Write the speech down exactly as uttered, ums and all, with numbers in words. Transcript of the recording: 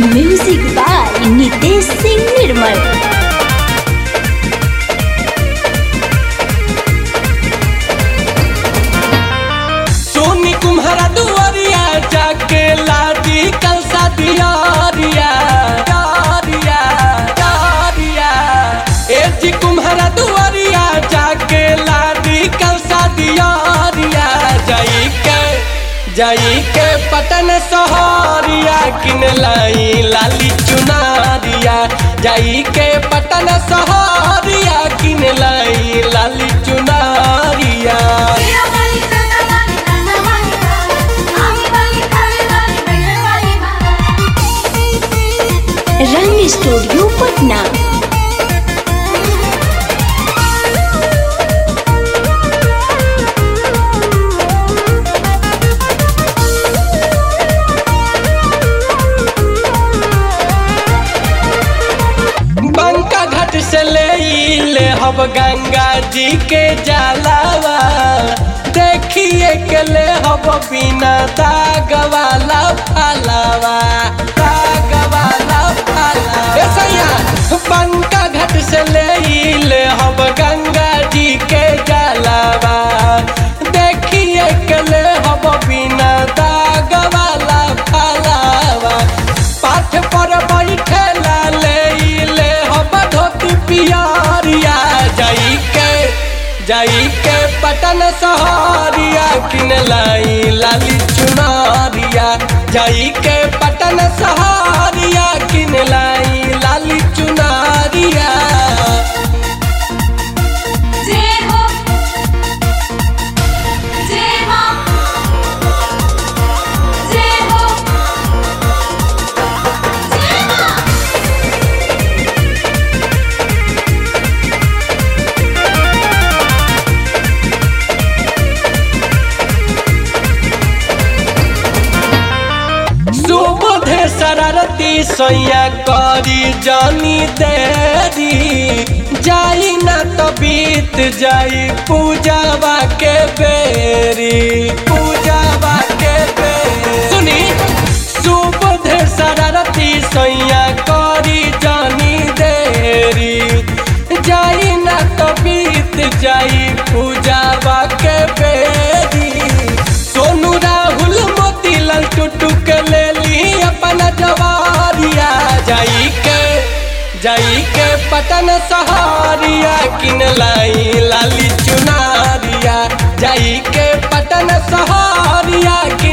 Music by Nitesh Singh Nirmal. Soni कुम्हारा दुआरिया जाके लादी कलसा दियारिया दियारिया दियारिया। ए जी कुम्हारा दुआरिया जाके लादी कलसा दियारिया। जाई के जाई के पटन सहरिया किन लाई लाली चुनारिया। जाई के पटन सहरिया किन लाई लाली चुनारिया। रंग स्टूडियो पटना। बंका घाट से ले ले हब गंगा जी के जलावा। देखिए के ले हब बिना दाग वाला फलावा दाग वाला फलावा। सैया बंका घाट से ले ले हब गंगा जी के जलावा। देखिए के ले हब बिना दाग वाला फलावा। पाठ पर बैठेला ले ले हब धोती पियारिया। जाई के जाई के पटन सहरिया किन लाई लाली चुनारिया। जाई के पटन सहरिया किन लाई लाली चुनारिया। सुबोधे शरारती सैया करी जानी देरी। जाई ना तो बीत जाई पूजावा के बेरी पूजावा के बेरी। सुनी सुबोधे शरारती सैया करी जानी देरी। जाई ना तो बीत जाई पूजावा के बेरी। सोनू राहुल मोतीलाल टुटू के ले ली अपना जवारिया। जाई के जाई के पटन सहारिया किन लाई लाली चुनारिया। जाई के पटन सहारिया